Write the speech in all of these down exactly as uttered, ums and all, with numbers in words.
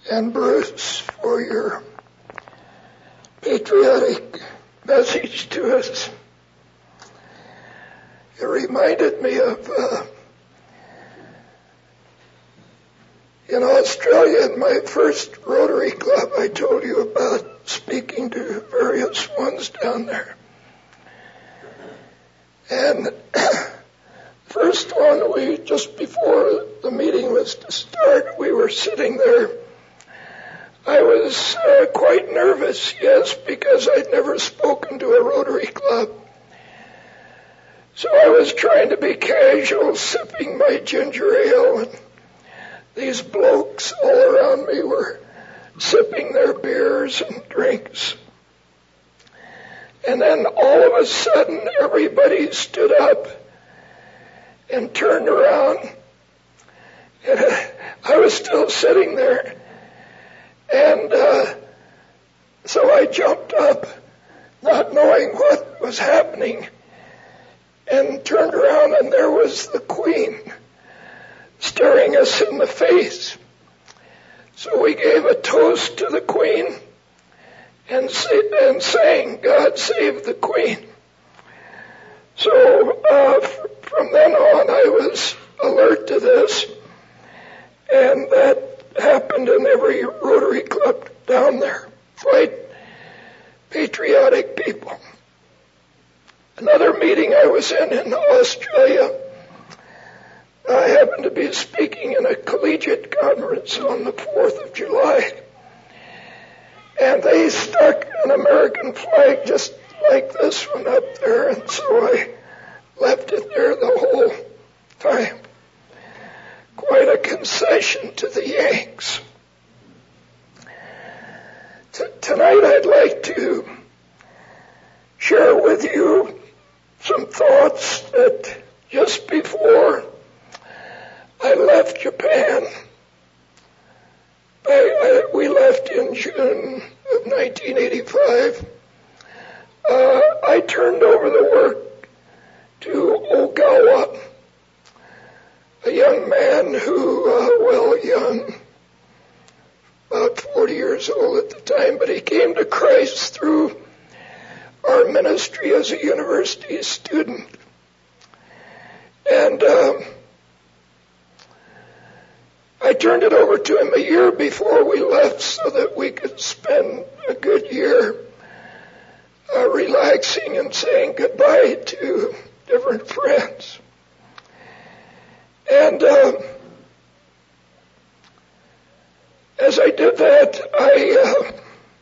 and Bruce for your patriotic message to us. It reminded me of uh, in Australia, in my first Rotary Club, I told you about speaking to various ones down there. And first one, we just before the meeting was to start, we were sitting there. I was uh, quite nervous, yes, because I'd never spoken to a Rotary Club. So I was trying to be casual, sipping my ginger ale, and these blokes all around me were sipping their beers and drinks. And then all of a sudden, everybody stood up and turned around. And I was still sitting there. And uh, so I jumped up, not knowing what was happening, and turned around, and there was the Queen staring us in the face. So we gave a toast to the Queen and, say, and sang, "God Save the Queen." So uh, from then on, I was alert to this, and that happened in every Rotary Club down there. Quite patriotic people. Another meeting I was in in Australia, I happened to be speaking in a collegiate conference on the fourth of July. And they stuck an American flag just like this one up there, and so I left it there the whole time. Quite a concession to the Yanks. T- tonight I'd like to share with you some thoughts that just before I left Japan, I, I, we left in June of nineteen eighty-five, uh, I turned over the work to Ogawa, a young man who, uh, well, young, about forty years old at the time, but he came to Christ through our ministry as a university student. And um, I turned it over to him a year before we left so that we could spend a good year uh, relaxing and saying goodbye to different friends. And um, as I did that, I uh,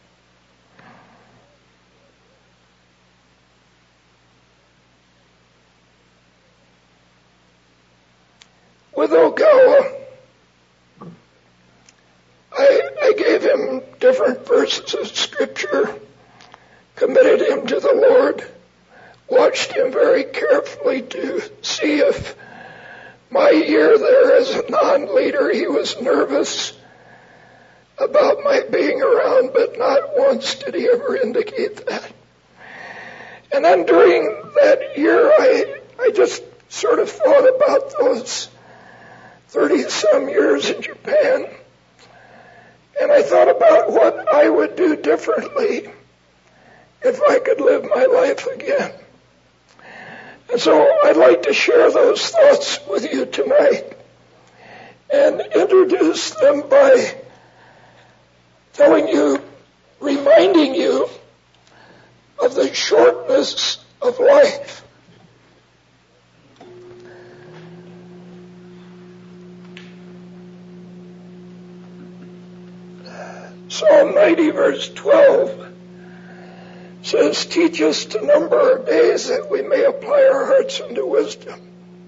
with Ogawa, I, I gave him different verses of Scripture, committed him to the Lord, watched him very carefully to see if my year there as a non-leader, he was nervous about my being around, but not once did he ever indicate that. And then during that year, I, I just sort of thought about those thirty-some years in Japan, and I thought about what I would do differently if I could live my life again. And so I'd like to share those thoughts with you tonight and introduce them by telling you, reminding you of the shortness of life. Psalm ninety, verse twelve says, "Teach us to number our days that we may apply our hearts unto wisdom."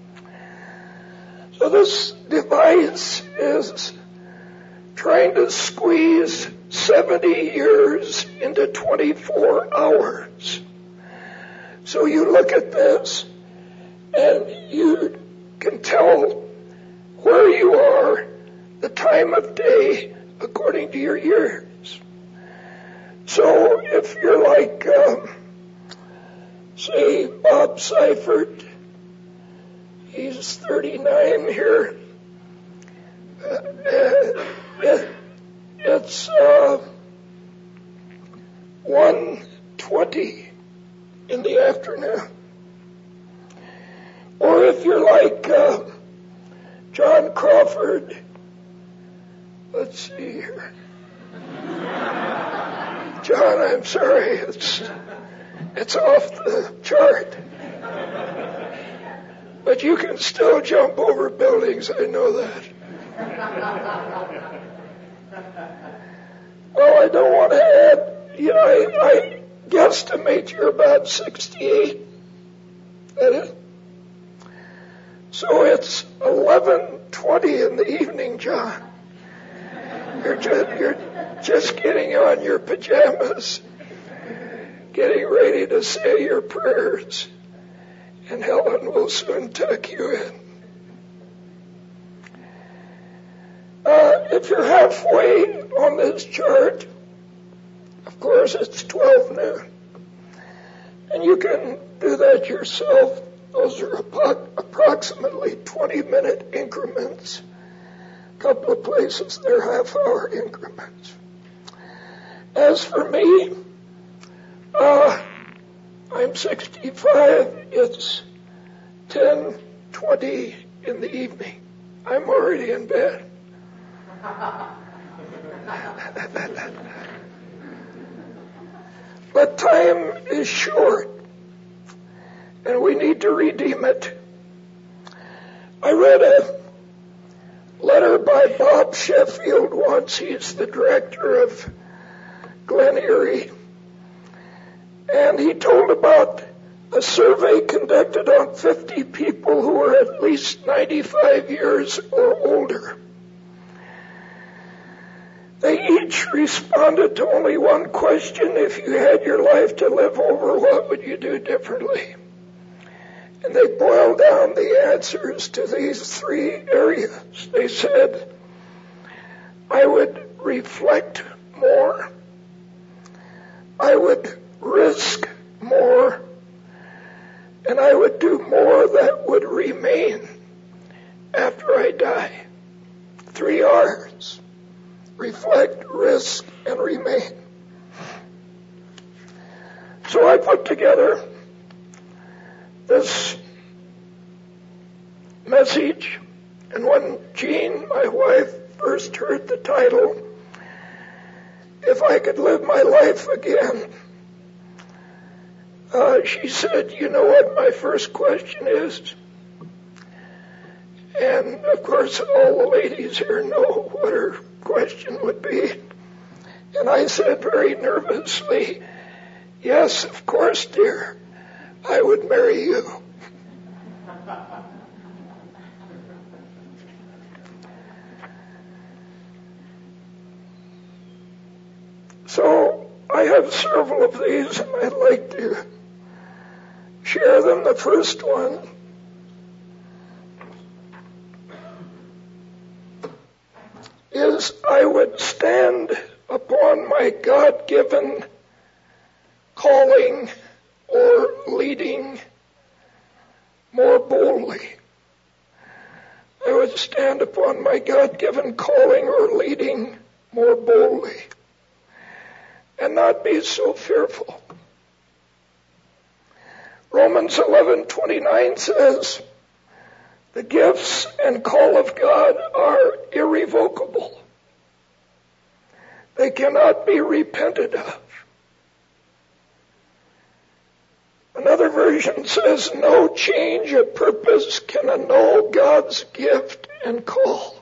So this device is trying to squeeze seventy years into twenty-four hours. So you look at this and you can tell where you are, the time of day, according to your years. So if you're like, um, say, Bob Seifert, he's thirty-nine here. Uh, it, it it's uh, one twenty in the afternoon. Or if you're like uh, John Crawford, let's see here. John, I'm sorry, it's it's off the chart. But you can still jump over buildings, I know that. Well, I don't want to add, you know, I, I guesstimate you're about sixty-eight. That is. So it's eleven twenty in the evening, John. You're just, you're just getting on your pajamas, getting ready to say your prayers, and Helen will soon tuck you in. Uh, if you're halfway on this chart, of course it's twelve noon. And you can do that yourself. Those are approximately twenty minute increments. A couple of places they're half hour increments. As for me, uh, I'm sixty-five. It's ten twenty in the evening. I'm already in bed. But time is short, and we need to redeem it. I read a letter by Bob Sheffield once. He's the director of Glen Erie. And he told about a survey conducted on fifty people who were at least ninety-five years or older. They each responded to only one question: if you had your life to live over, what would you do differently? And they boiled down the answers to these three areas. They said, I would reflect more, I would risk more, and I would do more that would remain after I die. Three R's. Reflect, risk, and remain. So I put together this message, and when Jean, my wife, first heard the title, If I Could Live My Life Again, uh, she said, you know what my first question is? And of course all the ladies here know what her question would be. And I said very nervously, yes, of course, dear, I would marry you. So I have several of these, and I'd like to share them. The first one is I would stand upon my God-given calling or leading more boldly. I would stand upon my God-given calling or leading more boldly and not be so fearful. Romans eleven twenty-nine says, the gifts and call of God are irrevocable. They cannot be repented of. Another version says, no change of purpose can annul God's gift and call.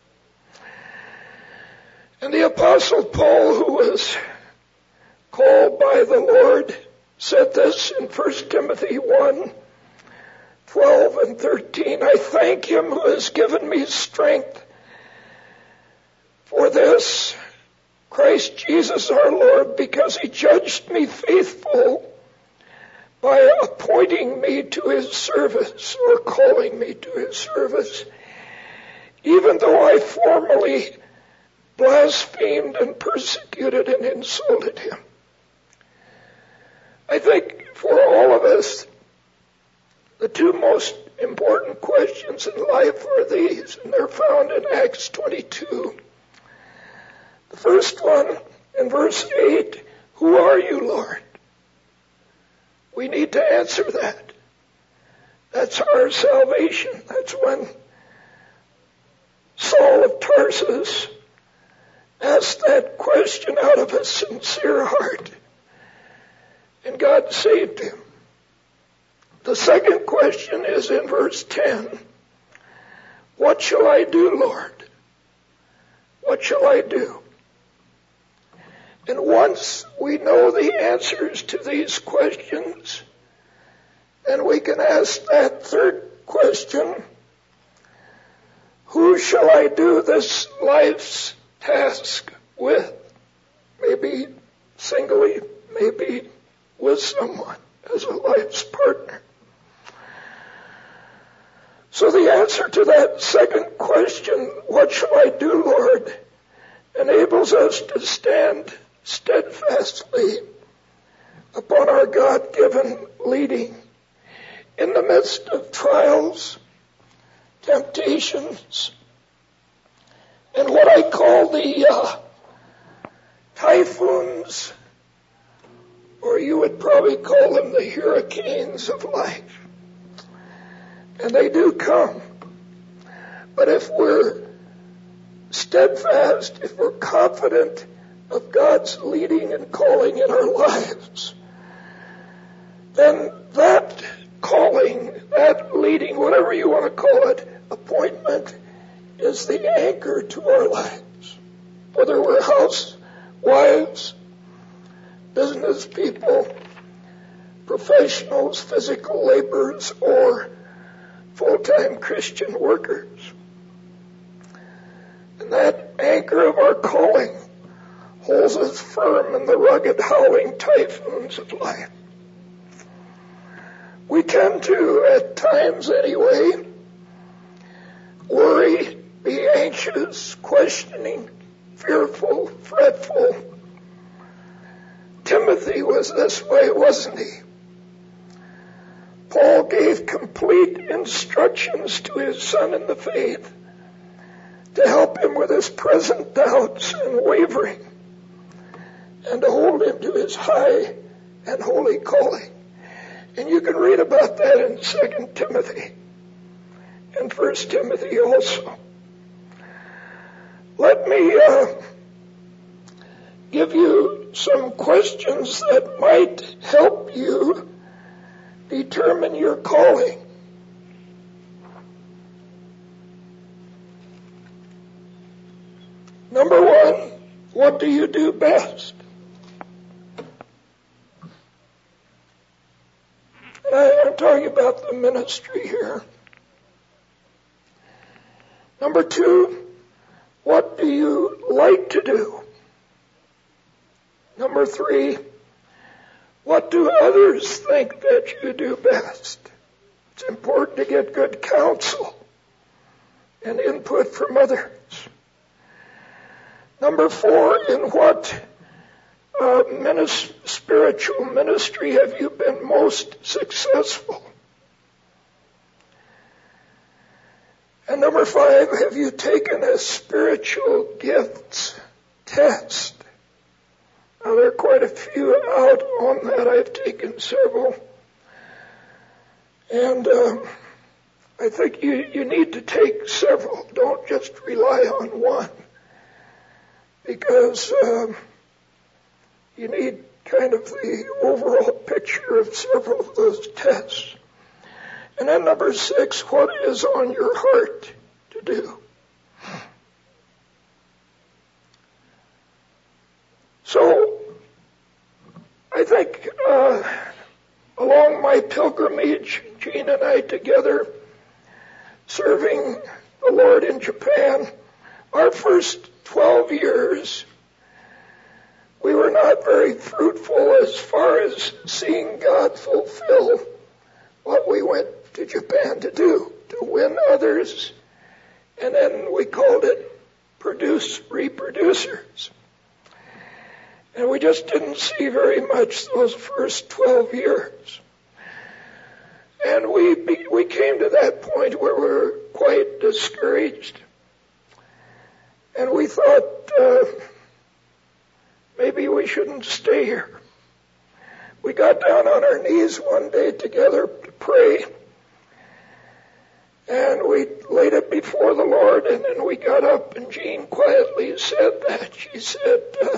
And the Apostle Paul, who was called by the Lord, said this in First Timothy one, twelve and thirteen, I thank him who has given me strength for this, Christ Jesus our Lord, because he judged me faithful by appointing me to his service or calling me to his service, even though I formerly blasphemed and persecuted and insulted him. I think for all of us, the two most important questions in life are these, and they're found in Acts twenty-two. The first one, in verse eight, who are you, Lord? We need to answer that. That's our salvation. That's when Saul of Tarsus asked that question out of a sincere heart, and God saved him. The second question is in verse ten. What shall I do, Lord? What shall I do? And once we know the answers to these questions, then we can ask that third question, who shall I do this life's task with? Maybe singly, maybe with someone as a life's partner. So the answer to that second question, what shall I do, Lord, enables us to stand steadfastly upon our God-given leading in the midst of trials, temptations, and what I call the uh, typhoons, or you would probably call them the hurricanes of life. And they do come. But if we're steadfast, if we're confident of God's leading and calling in our lives, then that calling, that leading, whatever you want to call it, appointment, is the anchor to our lives. Whether we're housewives, business people, professionals, physical laborers, or full-time Christian workers. And that anchor of our calling holds us firm in the rugged, howling typhoons of life. We tend to, at times anyway, worry, be anxious, questioning, fearful, fretful. Timothy was this way, wasn't he? Paul gave complete instructions to his son in the faith to help him with his present doubts and wavering and to hold him to his high and holy calling. And you can read about that in Second Timothy and First Timothy also. Let me uh, give you some questions that might help you determine your calling. Number one, what do you do best? And I, I'm talking about the ministry here. Number two, what do you like to do? Number three, what do others think that you do best? It's important to get good counsel and input from others. Number four, in what uh, minis- spiritual ministry have you been most successful? And number five, have you taken a spiritual gifts test? Now, there are quite a few out on that. I've taken several. And um, I think you, you need to take several. Don't just rely on one. Because um, you need kind of the overall picture of several of those tests. And then number six, what is on your heart to do? So, I think uh, along my pilgrimage, Jean and I together, serving the Lord in Japan, our first twelve years, we were not very fruitful as far as seeing God fulfill what we went to Japan to do, to win others, and then we called it produce reproducers. And we just didn't see very much those first twelve years. And we be, we came to that point where we were quite discouraged. And we thought, uh, maybe we shouldn't stay here. We got down on our knees one day together to pray, and we laid it before the Lord, and then we got up, and Jean quietly said that. She said, uh,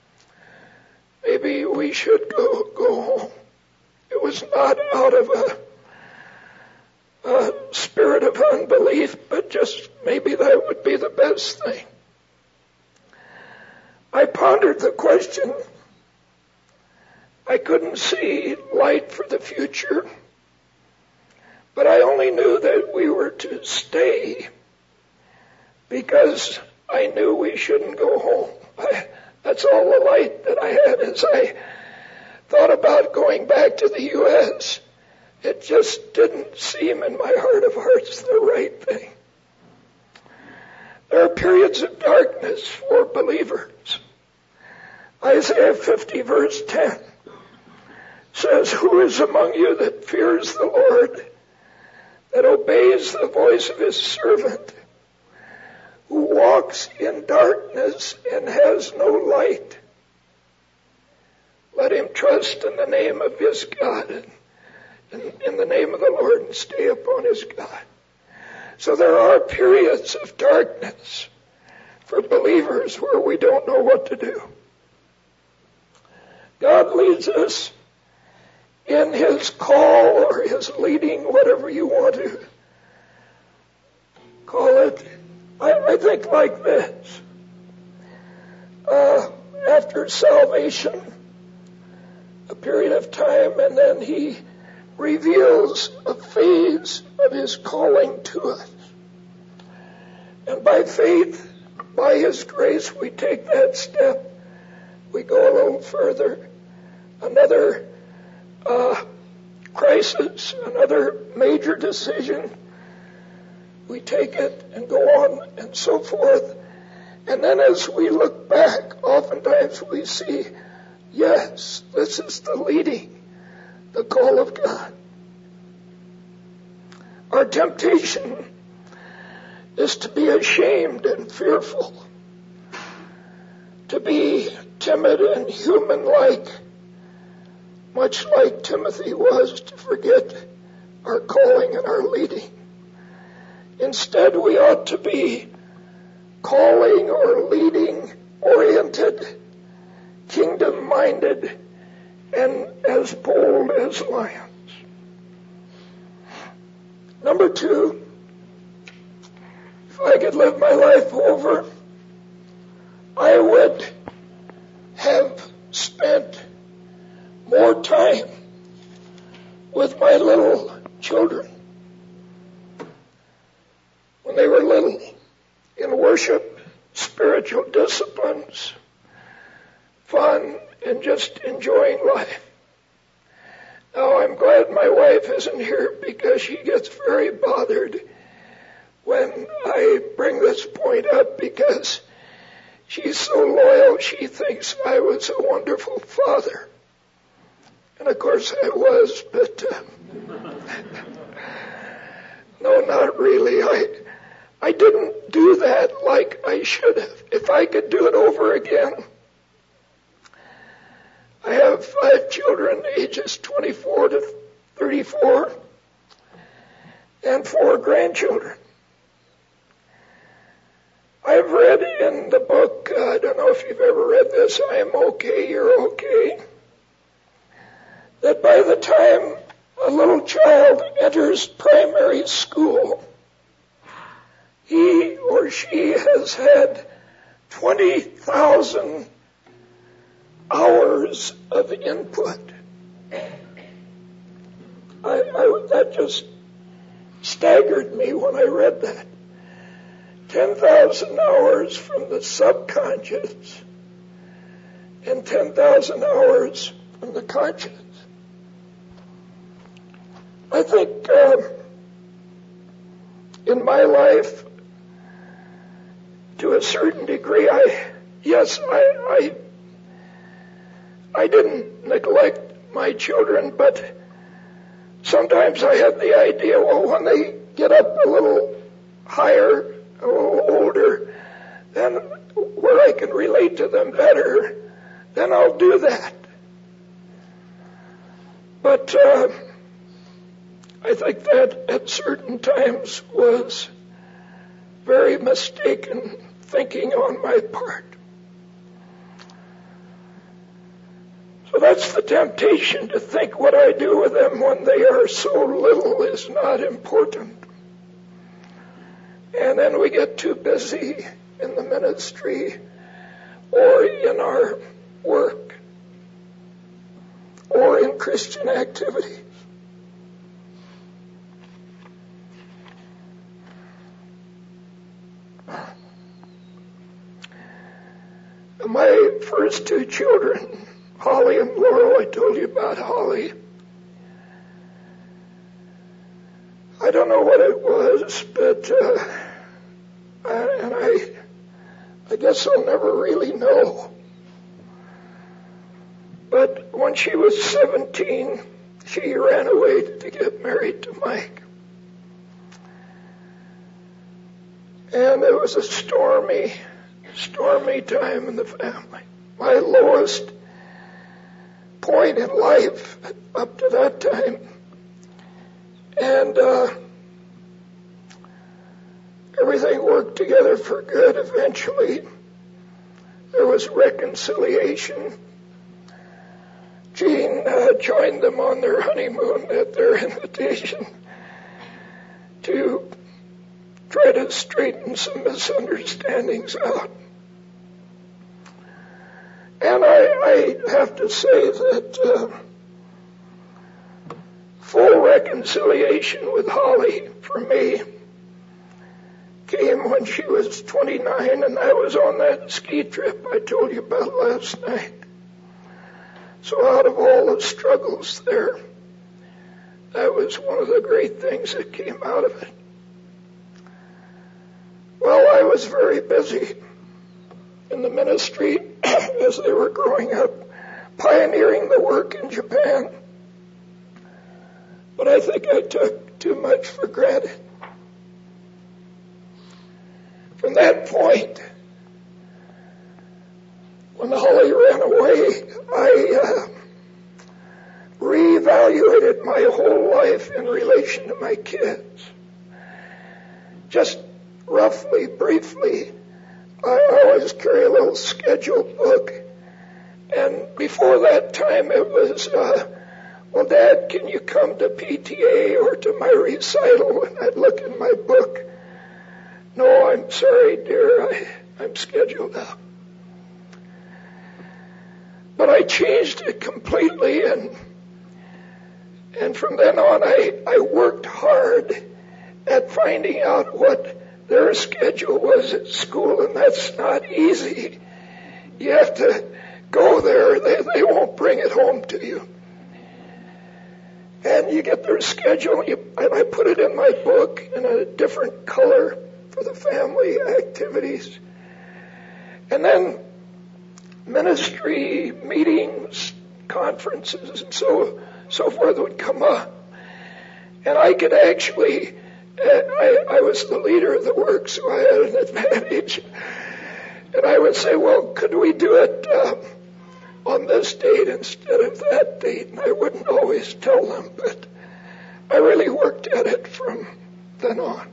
maybe we should go, go home. It was not out of a, a spirit of unbelief, but just maybe that would be the best thing. I pondered the question. I couldn't see light for the future, but I only knew that we were to stay because I knew we shouldn't go home. I, that's all the light that I had as I thought about going back to the U S It just didn't seem in my heart of hearts the right thing. There are periods of darkness for believers. Isaiah fifty verse ten says, who is among you that fears the Lord, that obeys the voice of his servant, who walks in darkness and has no light? Let him trust in the name of his God and in, in the name of the Lord and stay upon his God. So there are periods of darkness for believers where we don't know what to do. God leads us in his call or his leading, whatever you want to call it. I, I think like this. Uh, after salvation, a period of time, and then he reveals a phase of his calling to us. And by faith, by his grace, we take that step. We go a little further. Another uh, crisis, another major decision. We take it and go on and so forth. And then as we look back, oftentimes we see, yes, this is the leading, the call of God. Our temptation is to be ashamed and fearful, to be timid and human-like, much like Timothy was, to forget our calling and our leading. Instead, we ought to be calling or leading oriented, kingdom-minded, and as bold as lions. Number two, if I could live my life over, I would have spent more time with my little children when they were little, in worship, spiritual disciplines, fun, and just enjoying life. Now, I'm glad my wife isn't here because she gets very bothered when I bring this point up because she's so loyal, she thinks I was a wonderful father. And of course I was, but uh, no, not really. I I didn't do that like I should have. If I could do it over again, I have five children, ages twenty-four to thirty-four, and four grandchildren. I've read in the book, uh, I don't know if you've ever read this, I Am Okay, You're Okay, that by the time a little child enters primary school, he or she has had twenty thousand hours of input. I, I, that just staggered me when I read that. ten thousand hours from the subconscious and ten thousand hours from the conscious. I think uh, in my life, to a certain degree, I yes, I, I I didn't neglect my children, but sometimes I had the idea, well, when they get up a little higher, a little older, then where I can relate to them better, then I'll do that. But uh, I think that at certain times was very mistaken thinking on my part. So that's the temptation, to think what I do with them when they are so little is not important. And then we get too busy in the ministry or in our work or in Christian activities. My first two children, Holly and Laurel, I told you about Holly. I don't know what it was, but uh, I, and I, I guess I'll never really know. But when she was seventeen, she ran away to get married to Mike. And it was a stormy, stormy time in the family. My lowest point in life up to that time. And uh, everything worked together for good. Eventually, there was reconciliation. Jean uh, joined them on their honeymoon at their invitation to try to straighten some misunderstandings out. And I, I have to say that uh, full reconciliation with Holly for me came when she was twenty-nine, and I was on that ski trip I told you about last night. So out of all the struggles there, that was one of the great things that came out of it. Well, I was very busy in the ministry as they were growing up, pioneering the work in Japan. But I think I took too much for granted. From that point, when Holly ran away, I uh, reevaluated my whole life in relation to my kids. Just roughly, briefly, I always carry a little schedule book. And before that time, it was, uh, well, Dad, can you come to P T A or to my recital? And I'd look in my book. No, I'm sorry, dear, I, I'm scheduled up. But I changed it completely, and and from then on, I, I worked hard at finding out what their schedule was at school, and that's not easy. You have to go there. They, they won't bring it home to you. And you get their schedule, and, you, and I put it in my book in a different color for the family activities. And then ministry meetings, conferences, and so so forth would come up. And I could actually, I, I was the leader of the work, so I had an advantage. And I would say, well, could we do it uh, on this date instead of that date? And I wouldn't always tell them, but I really worked at it from then on.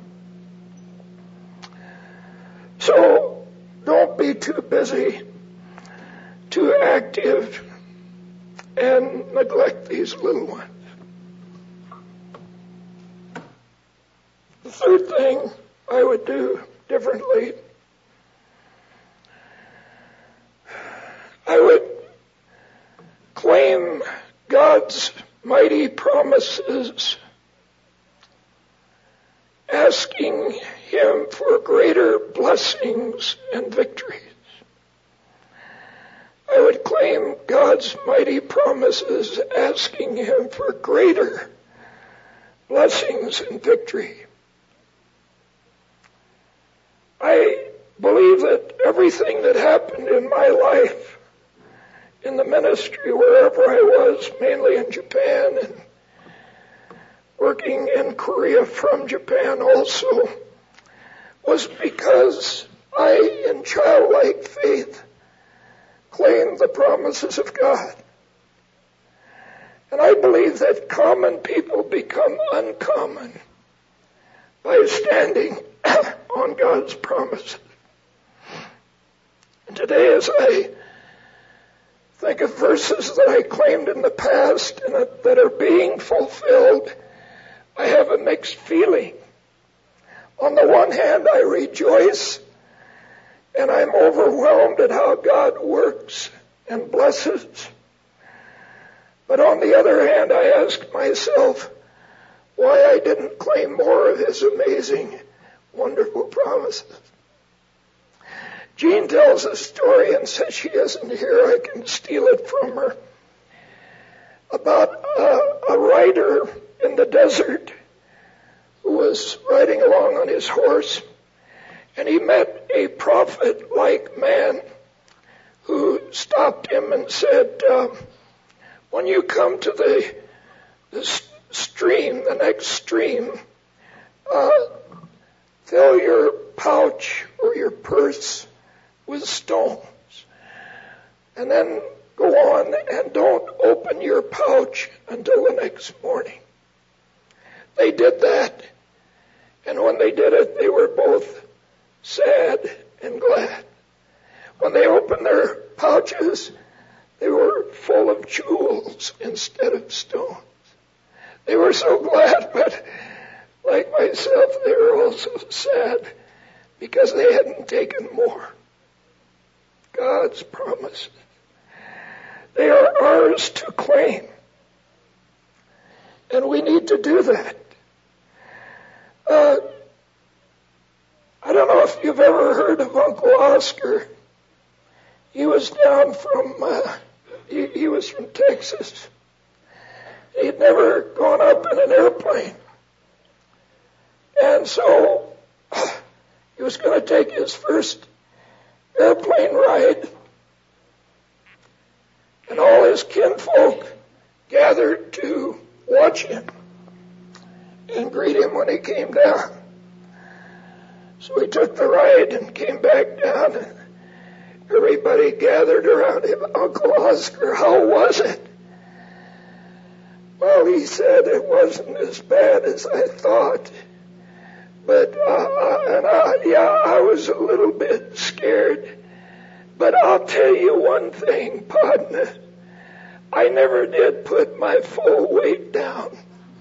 So don't be too busy, too active, and neglect these little ones. The third thing I would do differently, I would claim God's mighty promises, asking Him for greater blessings and victories. I would claim God's mighty promises, asking Him for greater blessings and victory. I believe that everything that happened in my life, in the ministry, wherever I was, mainly in Japan and working in Korea from Japan also, was because I, in childlike faith, claimed the promises of God. And I believe that common people become uncommon by standing on God's promises. And today, as I think of verses that I claimed in the past and that are being fulfilled, I have a mixed feeling. On the one hand, I rejoice and I'm overwhelmed at how God works and blesses. But on the other hand, I ask myself why I didn't claim more of his amazing, wonderful promises. Jean tells a story, and since she isn't here, I can steal it from her, about a, a rider in the desert who was riding along on his horse, and he met a prophet-like man who stopped him and said, uh, when you come to the, the stream, the next stream, uh, fill your pouch or your purse with stones. And then go on and don't open your pouch until the next morning. They did that. And when they did it, they were both sad and glad. When they opened their pouches, they were full of jewels instead of stones. They were so glad, but like myself, they were also sad because they hadn't taken more. God's promises. They are ours to claim. And we need to do that. Uh, I don't know if you've ever heard of Uncle Oscar. He was down from, uh, he, he was from Texas. He'd never gone up in an airplane. And so he was going to take his first airplane ride. And all his kinfolk gathered to watch him and greet him when he came down. So he took the ride and came back down, and everybody gathered around him. Uncle Oscar, how was it? Well, he said it wasn't as bad as I thought. But, uh, and I, yeah, I was a little bit scared. But I'll tell you one thing, partner. I never did put my full weight down.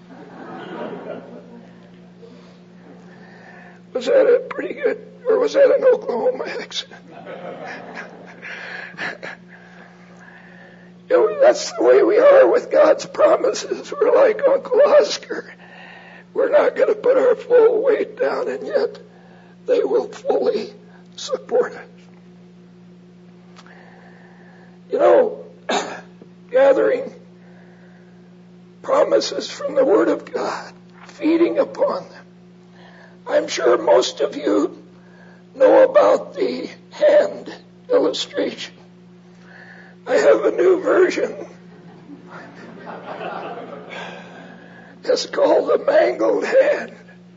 Was that a pretty good, or was that an Oklahoma accent? You know, that's the way we are with God's promises. We're like Uncle Oscar. We're not going to put our full weight down, and yet they will fully support us. You know, gathering promises from the Word of God, feeding upon them. I'm sure most of you know about the hand illustration. I have a new version. It's called the mangled hand.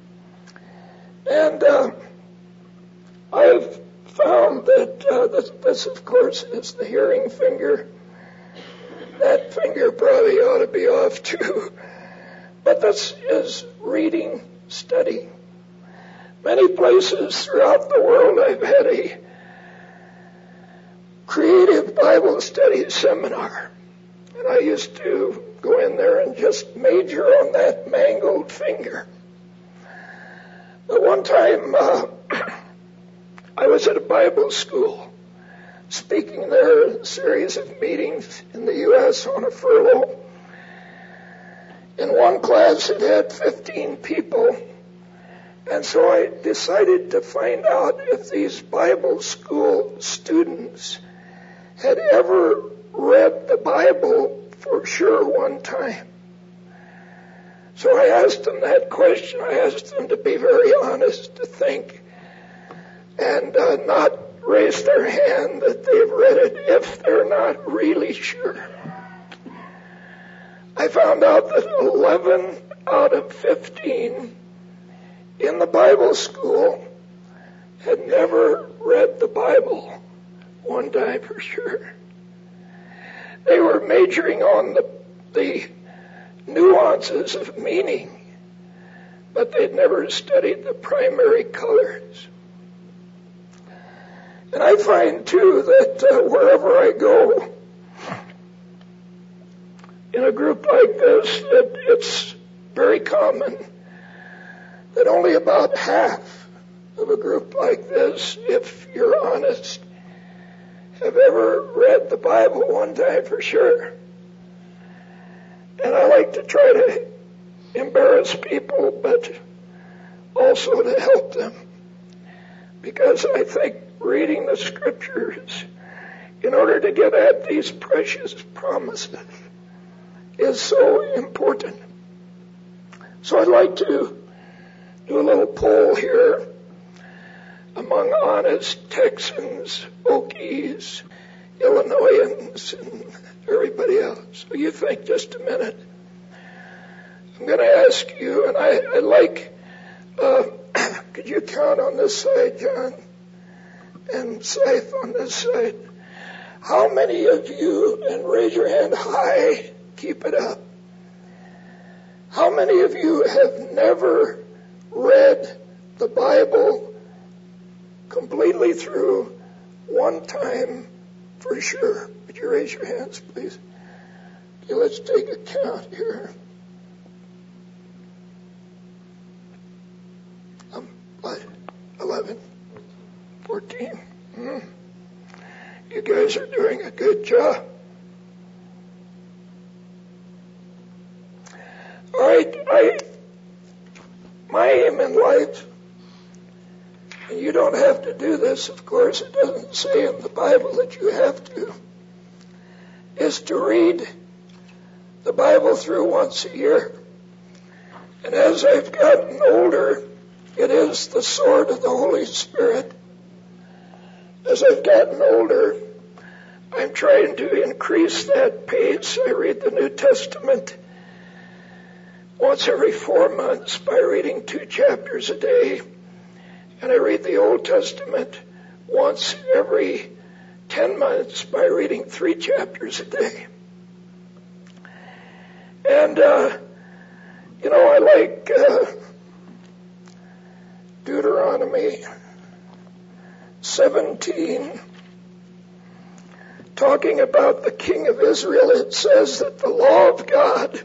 And uh, I've found that uh, this, this, of course, is the hearing finger. That finger probably ought to be off too. But this is reading, study. Many places throughout the world I've had a creative Bible study seminar. And I used to go in there and just major on that mangled finger. But one time uh, I was at a Bible school speaking there in a series of meetings in the U S on a furlough. In one class it had fifteen people. And so I decided to find out if these Bible school students had ever read the Bible for sure one time. So I asked them that question. I asked them to be very honest, to think, and uh, not raise their hand that they've read it if they're not really sure. I found out that eleven out of fifteen in the Bible school had never read the Bible one time for sure. They were majoring on the, the nuances of meaning, but they'd never studied the primary colors. And I find, too, that uh, wherever I go, in a group like this, that it's very common that only about half of a group like this, if you're honest, have ever read the Bible one time for sure. And I like to try to embarrass people, but also to help them. Because I think reading the scriptures in order to get at these precious promises is so important. So I'd like to do a little poll here among honest Texans, Okies, Illinoisans, and everybody else. So you think just a minute. I'm going to ask you, and I, I like, uh, could you count on this side, John? And Scythe on this side. How many of you, and raise your hand high, keep it up. How many of you have never read the Bible completely through one time for sure? Would you raise your hands, please? Okay, let's take a count here. Um, what? eleven, fourteen. Hmm. You guys are doing a good job. All right, I, my aim in life, and you don't have to do this, of course, it doesn't say in the Bible that you have to, is to read the Bible through once a year. And as I've gotten older, it is the sword of the Holy Spirit. As I've gotten older, I'm trying to increase that pace. I read the New Testament once every four months by reading two chapters a day. And I read the Old Testament once every ten months by reading three chapters a day. And, uh, you know, I like uh, Deuteronomy seventeen, talking about the king of Israel. It says that the law of God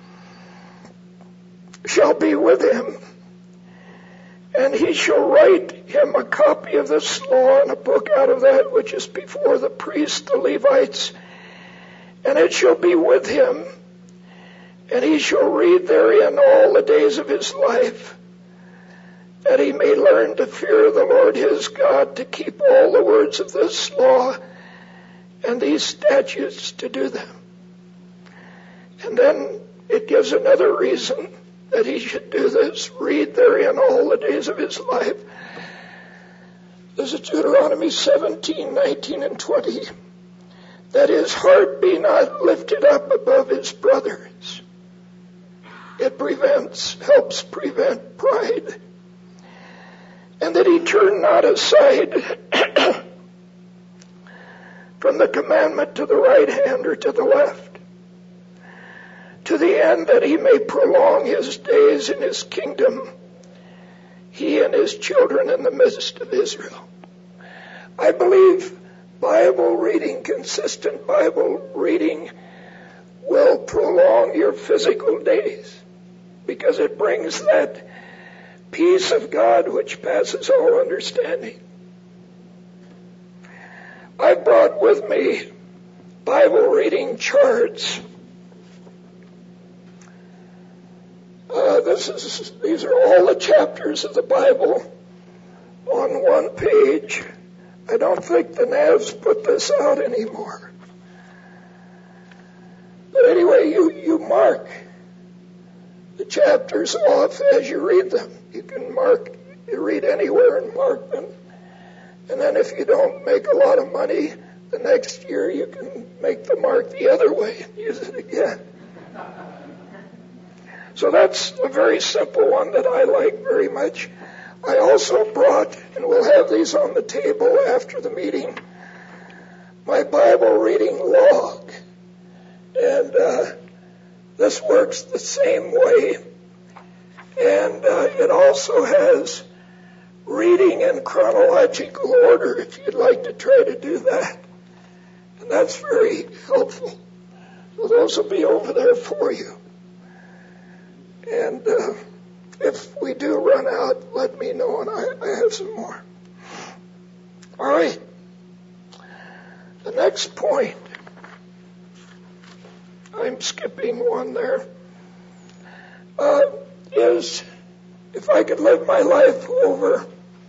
shall be with him, and he shall write him a copy of this law and a book out of that which is before the priests, the Levites, and it shall be with him, and he shall read therein all the days of his life, that he may learn to fear the Lord his God, to keep all the words of this law and these statutes to do them. And then it gives another reason that he should do this, read therein all the days of his life. This is Deuteronomy seventeen, nineteen, and twenty. That his heart be not lifted up above his brothers. It prevents, helps prevent pride. And that he turn not aside from the commandment to the right hand or to the left, to the end that he may prolong his days in his kingdom, he and his children in the midst of Israel. I believe Bible reading, consistent Bible reading, will prolong your physical days, because it brings that peace of God which passes all understanding. I brought with me Bible reading charts. Uh, this is, these are all the chapters of the Bible on one page. I don't think the N A Vs put this out anymore. But anyway, you, you mark the chapters off as you read them. You can mark, you read anywhere and mark them. And then if you don't make a lot of money, the next year you can make the mark the other way and use it again. So that's a very simple one that I like very much. I also brought, and we'll have these on the table after the meeting, my Bible reading log. And uh, this works the same way. And uh, it also has reading in chronological order if you'd like to try to do that. And that's very helpful. So those will be over there for you. And uh, if we do run out, let me know, and I, I have some more. All right. The next point, I'm skipping one there, uh, is if I could live my life over.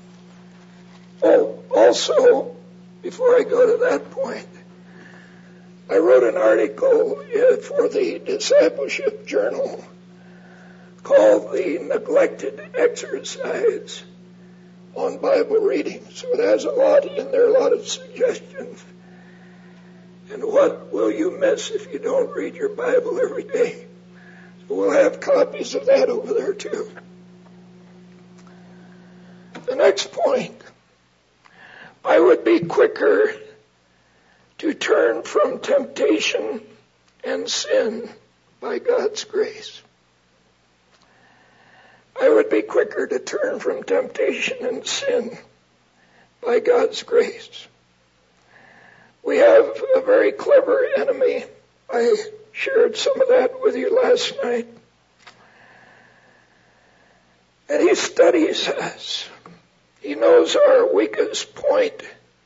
Oh, also, before I go to that point, I wrote an article uh, for the Discipleship Journal called The Neglected Exercise on Bible Reading. So it has a lot in there, a lot of suggestions. And what will you miss if you don't read your Bible every day? So we'll have copies of that over there too. The next point, I would be quicker to turn from temptation and sin by God's grace. I would be quicker to turn from temptation and sin by God's grace. We have a very clever enemy. I shared some of that with you last night. And he studies us. He knows our weakest point.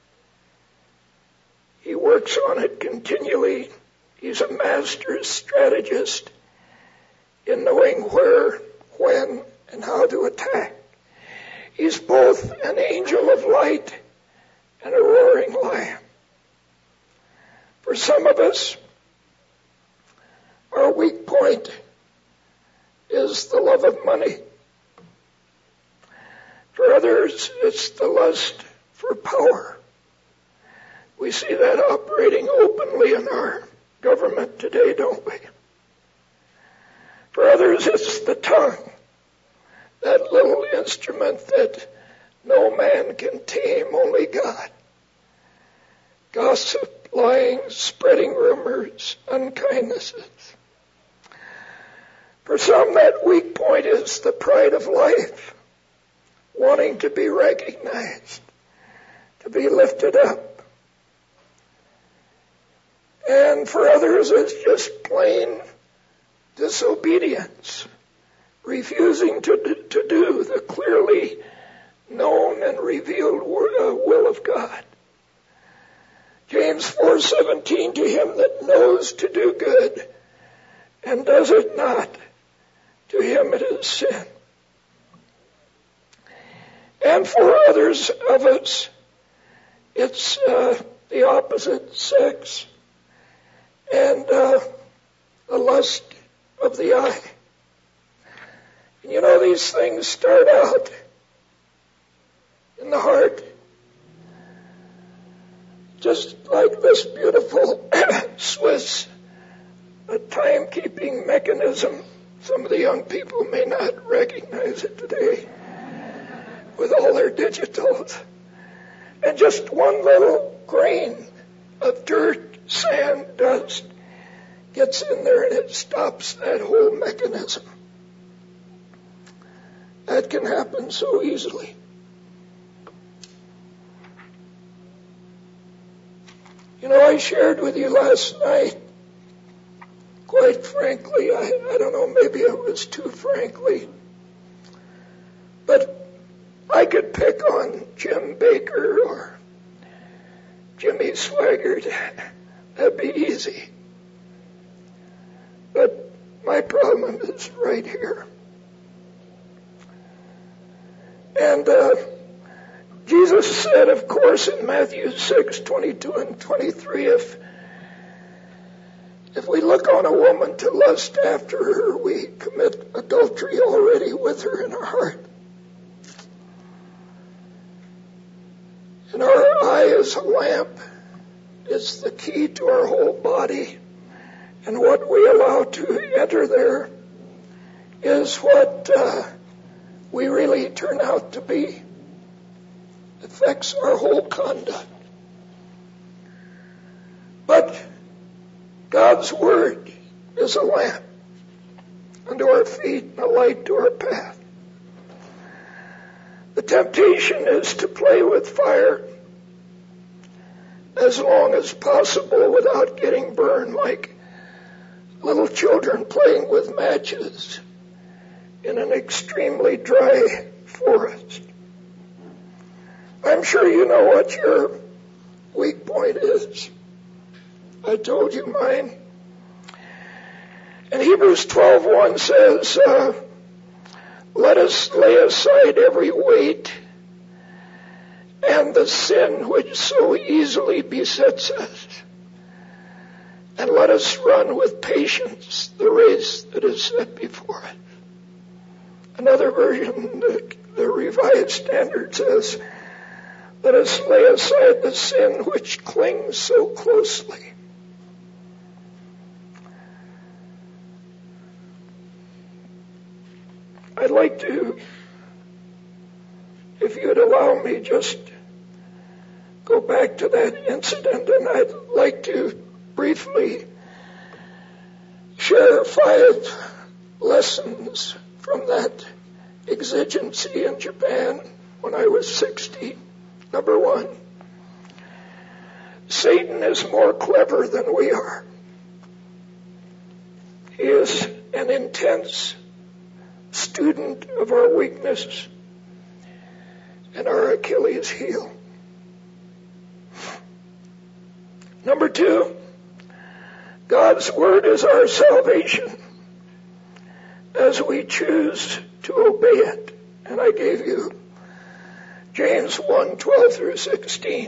He works on it continually. He's a master strategist in knowing where, when, and how to attack. He's both an angel of light and a roaring lion. For some of us, our weak point is the love of money. For others, it's the lust for power. We see that operating openly in our government today, don't we? For others, it's the tongue, that little instrument that no man can tame, only God. Gossip, lying, spreading rumors, unkindnesses. For some, that weak point is the pride of life, wanting to be recognized, to be lifted up. And for others, it's just plain disobedience, refusing to, to do the clearly known and revealed will of God. James four seventeen, to him that knows to do good and does it not, to him it is sin. And for others of us, it's uh, the opposite sex and uh, the lust of the eye. And you know, these things start out in the heart. Just like this beautiful Swiss timekeeping mechanism. Some of the young people may not recognize it today with all their digitals. And just one little grain of dirt, sand, dust gets in there and it stops that whole mechanism. That can happen so easily. You know, I shared with you last night, quite frankly, I, I don't know, maybe it was too frankly, but I could pick on Jim Baker or Jimmy Swaggart. That'd be easy. But my problem is right here. And uh, Jesus said, of course, in Matthew six, twenty-two and twenty-three, if, if we look on a woman to lust after her, we commit adultery already with her in our heart. And our eye is a lamp. It's the key to our whole body. And what we allow to enter there is what uh, we really turn out to be. Affects our whole conduct. But God's word is a lamp unto our feet and a light to our path. The temptation is to play with fire as long as possible without getting burned, like little children playing with matches in an extremely dry forest. I'm sure you know what your weak point is. I told you mine. And Hebrews twelve one says, uh, let us lay aside every weight and the sin which so easily besets us, and let us run with patience the race that is set before us. Another version, the, the Revised Standard, says, let us lay aside the sin which clings so closely. I'd like to, if you'd allow me, just go back to that incident, and I'd like to briefly share five lessons from that exigency in Japan when I was sixty. Number one, Satan is more clever than we are. He is an intense student of our weakness and our Achilles heel. Number two, God's word is our salvation as we choose to obey it. And I gave you James one twelve through sixteen.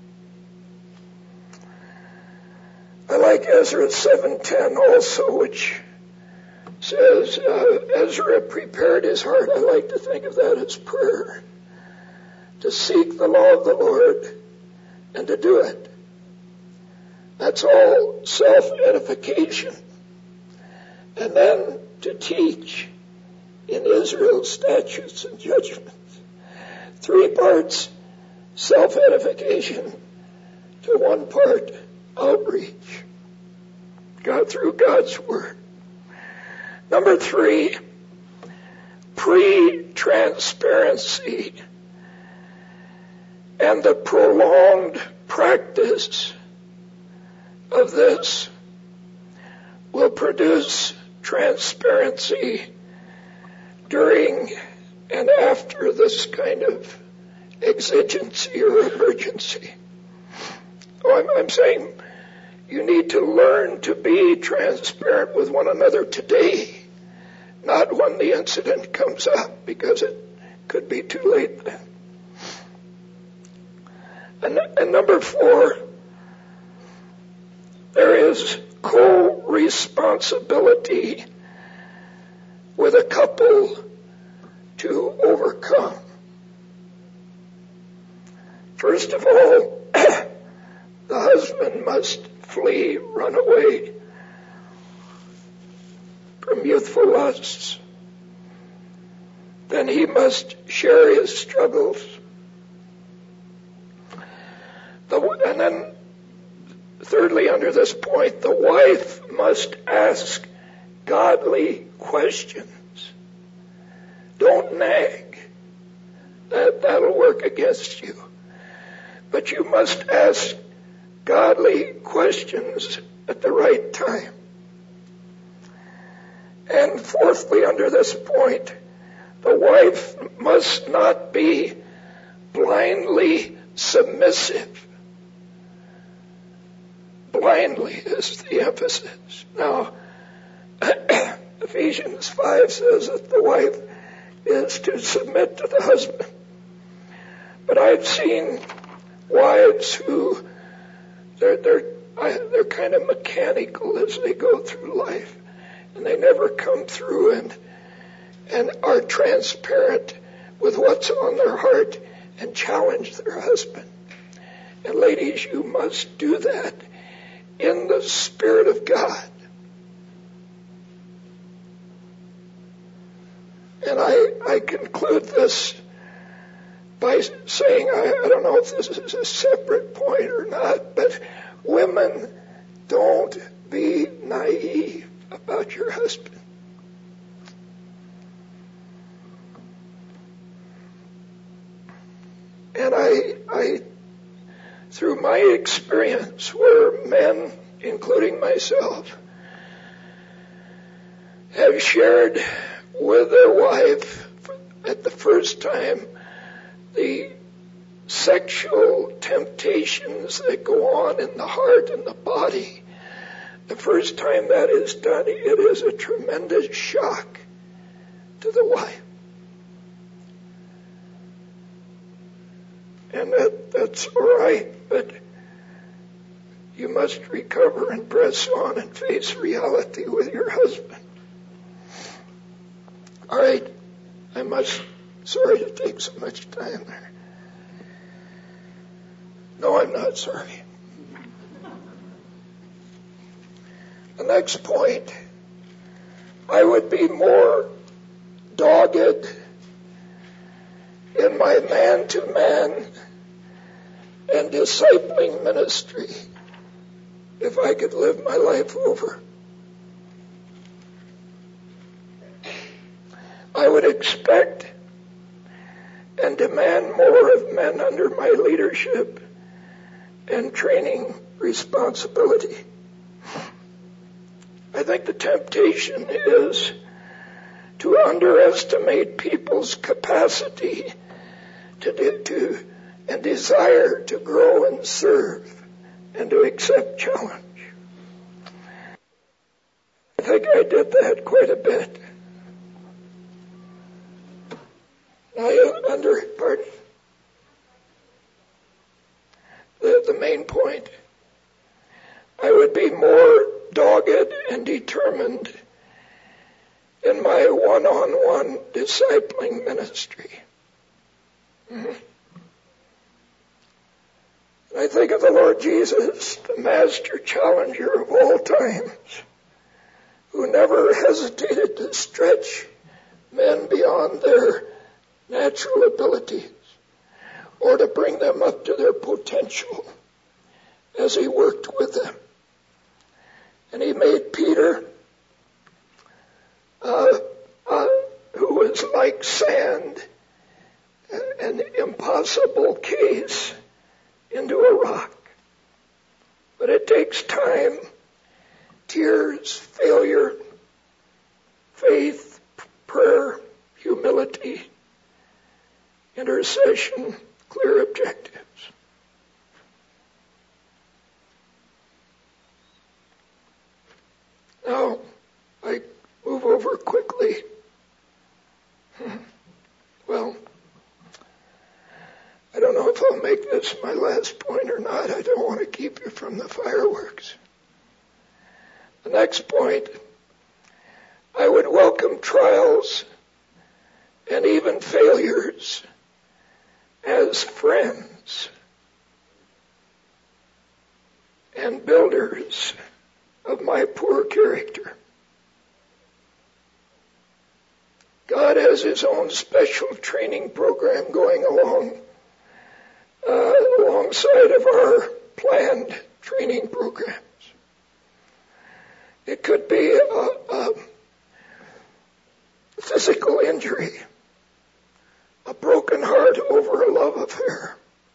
I like Ezra seven ten also, which says, uh, Ezra prepared his heart. I like to think of that as prayer, to seek the law of the Lord and to do it. That's all self-edification. And then to teach in Israel's statutes and judgments. Three parts self-edification to one part outreach. God through God's word. Number three, pre-transparency and the prolonged practice of this will produce transparency during and after this kind of exigency or emergency. Oh, I'm, I'm saying you need to learn to be transparent with one another today, not when the incident comes up, because it could be too late then. And, and number four, there is co-responsibility with a couple to overcome. First of all, the husband must flee, run away from youthful lusts. Then he must share his struggles. The, and then, thirdly, under this point, the wife must ask godly questions. Don't nag. That, that'll work against you. But you must ask godly questions at the right time. And fourthly, under this point, the wife must not be blindly submissive. Blindly is the emphasis. Now, Ephesians five says that the wife is to submit to the husband. But I've seen wives who they're they're they're kind of mechanical as they go through life, and they never come through and and are transparent with what's on their heart and challenge their husband. And ladies, you must do that in the Spirit of God. And I, I conclude this by saying, I, I don't know if this is a separate point or not, but women, don't be naive about your husband. And I, I, through my experience, where men, including myself, have shared with their wife at the first time the sexual temptations that go on in the heart and the body. The first time that is done, it is a tremendous shock to the wife. And that, that's all right, but you must recover and press on and face reality with your husband. All right, I must, sorry to take so much time there. No, I'm not sorry. The next point, I would be more dogged in my man-to-man and discipling ministry if I could live my life over. I would expect and demand more of men under my leadership and training responsibility. I think the temptation is to underestimate people's capacity to do, to and desire to grow and serve and to accept challenge. I think I did that quite a bit. I under, pardon, the, the main point, I would be more dogged and determined in my one-on-one discipling ministry. Mm-hmm. I think of the Lord Jesus, the master challenger of all times, who never hesitated to stretch men beyond their natural abilities or to bring them up to their potential as he worked with them. And he made Peter, uh, uh, who was like sand, an impossible case, into a rock. But it takes time, tears, failure, faith, prayer, humility, intercession, clear objectives. Now, I move over quickly. Well, I don't know if I'll make this my last point or not. I don't want to keep you from the fireworks. The next point, I would welcome trials and even failures as friends and builders of my poor character. God has his own special training program going along uh, alongside of our planned training programs. It could be a, a physical injury, a broken heart over a love affair,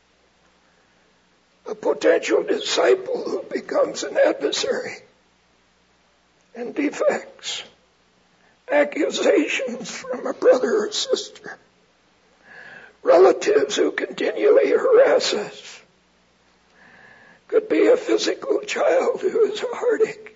a potential disciple who becomes an adversary, and defects, accusations from a brother or sister, relatives who continually harass us. Could be a physical child who is a heartache,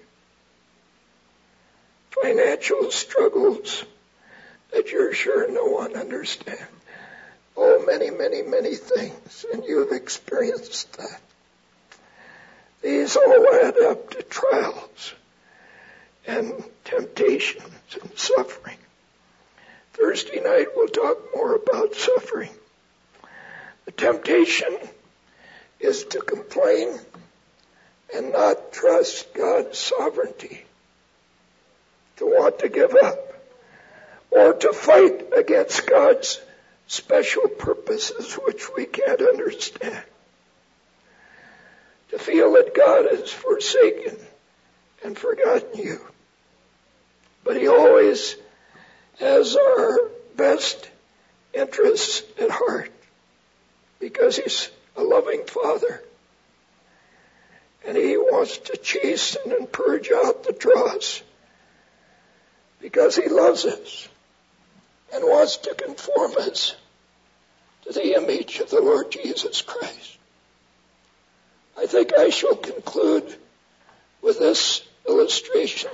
financial struggles that you're sure no one understands. Oh, many, many, many things, and you've experienced that. These all add up to trials and temptations and suffering. Thursday night we'll talk more about suffering. The temptation is to complain and not trust God's sovereignty, to want to give up, or to fight against God's special purposes which we can't understand. To feel that God has forsaken and forgotten you. But he always has our best interests at heart because he's a loving Father. And he wants to chasten and purge out the dross because he loves us and wants to conform us to the image of the Lord Jesus Christ. I think I shall conclude with this illustration.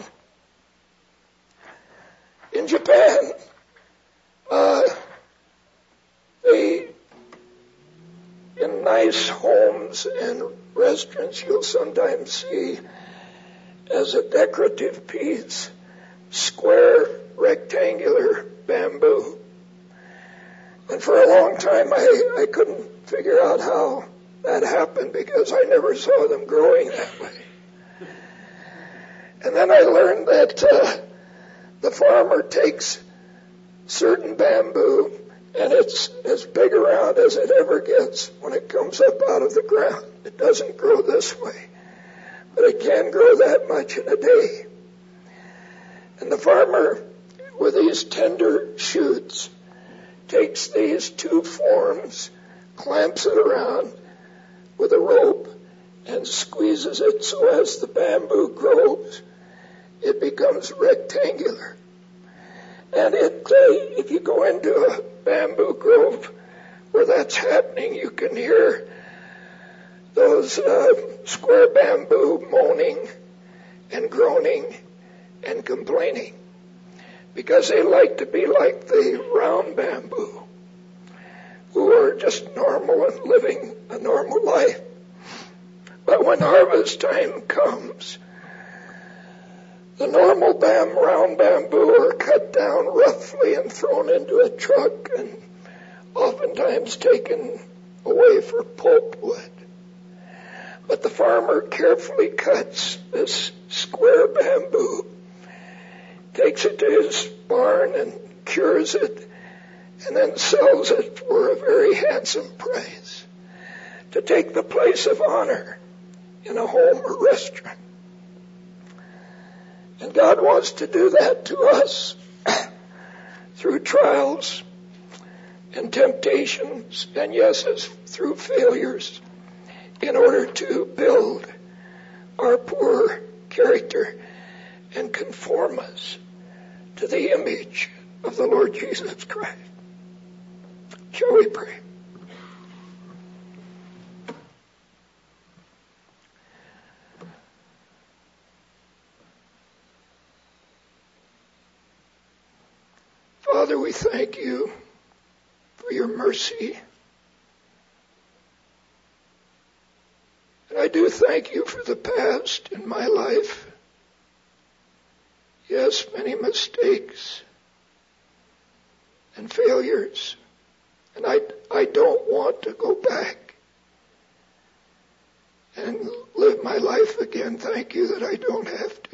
In Japan, uh, they, in nice homes and restaurants, you'll sometimes see as a decorative piece square rectangular bamboo. And for a long time I, I couldn't figure out how that happened because I never saw them growing that way. And then I learned that uh, the farmer takes certain bamboo and it's as big around as it ever gets when it comes up out of the ground. It doesn't grow this way, but it can grow that much in a day. And the farmer, with these tender shoots, takes these two forms, clamps it around with a rope, and squeezes it so as the bamboo grows, it becomes rectangular. And it, uh, if you go into a bamboo grove where that's happening, you can hear those uh, square bamboo moaning and groaning and complaining because they like to be like the round bamboo who are just normal and living a normal life. But when harvest time comes, the normal bam, round bamboo are cut down roughly and thrown into a truck and oftentimes taken away for pulpwood. But the farmer carefully cuts this square bamboo, takes it to his barn and cures it, and then sells it for a very handsome price to take the place of honor in a home or restaurant. And God wants to do that to us through trials and temptations, and yes, through failures, in order to build our poor character and conform us to the image of the Lord Jesus Christ. Shall we pray? Father, we thank you for your mercy. And I do thank you for the past in my life. Yes, many mistakes and failures. And I, I don't want to go back and live my life again. Thank you that I don't have to.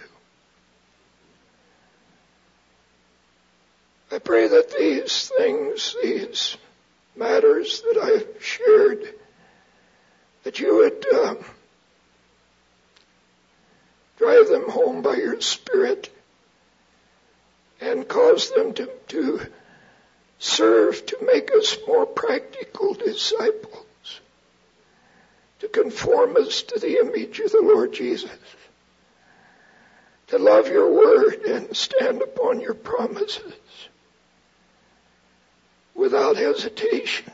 I pray that these things, these matters that I've shared, that you would um, drive them home by your Spirit and cause them to, to serve to make us more practical disciples, to conform us to the image of the Lord Jesus, to love your word and stand upon your promises without hesitation.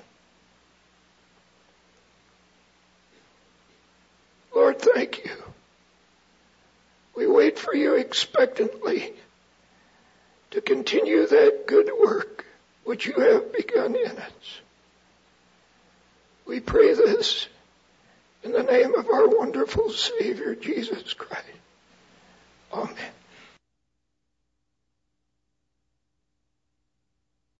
Lord, thank you. We wait for you expectantly to continue that good work which you have begun in us. We pray this in the name of our wonderful Savior, Jesus Christ. Amen.